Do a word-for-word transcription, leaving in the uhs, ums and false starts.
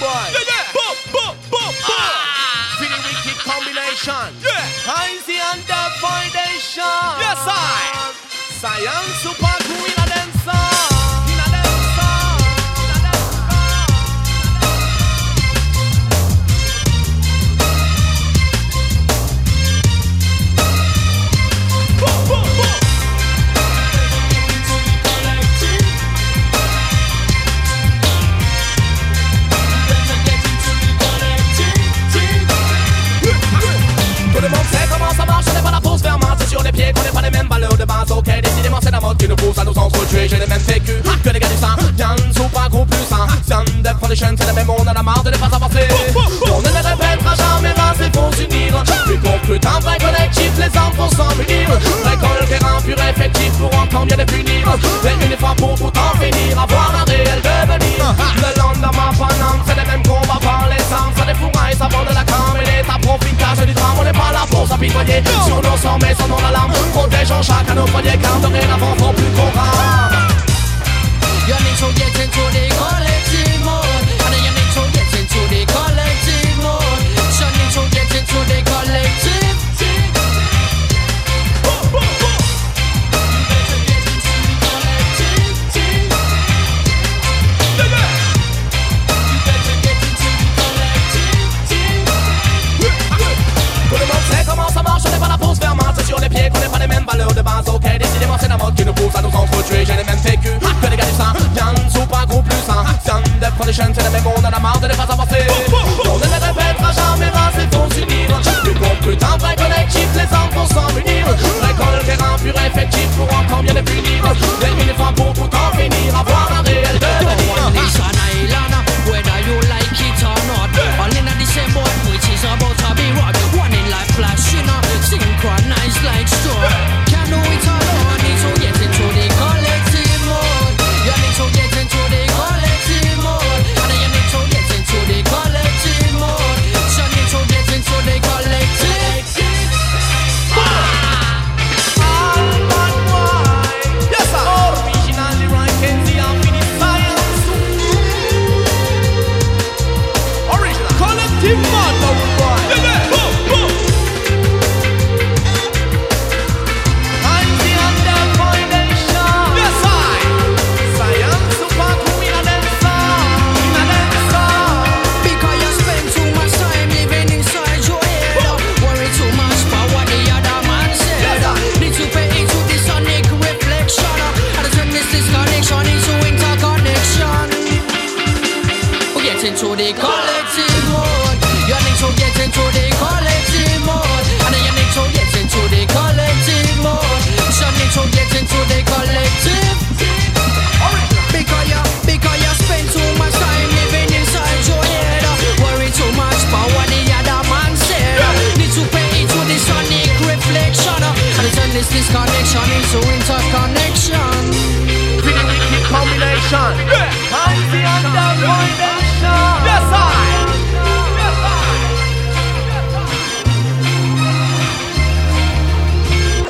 boy. Yeah, yeah. Boom, boom, boom, boom. Ah. For the wicked combination. Yeah. Heinzie and the foundation. Yes, I. Science super crew in a them song. In a them song. In a them song. Boom, boom, boom. Tout le monde sait comment ça marche, on n'est pas là pour se faire mentir sur les pieds, qu'on n'est pas les mêmes valeurs de base, ok. Décidément c'est la mode qui nous pousse à nous entretuer. J'ai les mêmes vécus que les gars du sang. Yann, sous pas gros plus sang. Stand up foundation, c'est le même, on en a marre de ne pas avancer. On ne les répétera jamais, ben c'est pour s'unir. Puis qu'on peut un vrai collectif, les armes vont s'en munir. Récolte terrain pur et effectif pour encore mieux les punir. Et une fois pour tout en finir, avoir un réel devenir. Le lendemain, pendant, c'est les mêmes combats par les armes. Ça défouraille, ça vend de la cam et l'état profitage du drame. On n'est pas là pour s'apitoyer sur nos sangs, mais sans l'alarme. Protégeons chacun nos foyers, car dorénavant faut plus qu'on rame. You need to get into the collective mode, and you need to get into the collective mode. You need to get into the collective. Boom, boom, boom. You better get into the collective. Yeah, yeah. You better get into the collective. Tout le monde sait comment ça marche, on n'est pas là pour se faire mentir sur les pieds, qu'on n'est pas les mêmes valeurs de base, ok. Décidément c'est la mode qui nous pousse à nous entretuer. J'ai les mêmes vécus que les gars du sang. Yann, sous pas gros plus sang. Stand up foundation, c'est le même, on en a marre de ne pas avancer. On ne les répétera jamais, ben c'est pour s'unir. Puis qu'on peut un vrai collectif, les armes vont s'en munir. Récolte terrain pur et effectif pour encore mieux les punir. Et une fois pour tout en finir, avoir un réel devenir. This an island, whether you like it or not. All in the same boat, which is about to be what? One in like flash, you know, synchronized like straw. Can't do it alone, need to get into the collective mode. You need to get into the collective mode, and then you need to get into the collective mode. You need to get into the collective. Yes, sir. Originally right, Kenzie and Finny Science. Original. Collective mode, boy. Yeah, yeah. Boom, boom. Heinzie and the foundation. Yes, I. Science super crew in a them song. In a them song. Because you spend too much time living inside your head. Worry too much about what the other man said. Need to pay into the sonic reflection. And turn this disconnection into interconnection. We get into the collective mode. You need to get into the collective mode. And then you need to get into the collective mode. You need to get into the collective. Because you, because you spend too much time living inside your head. Worry too much about what the other man said. Need to pay into the sonic reflection. And turn this disconnection into interconnection. Pretty wicked combination. Yeah. Heinzie and the foundation.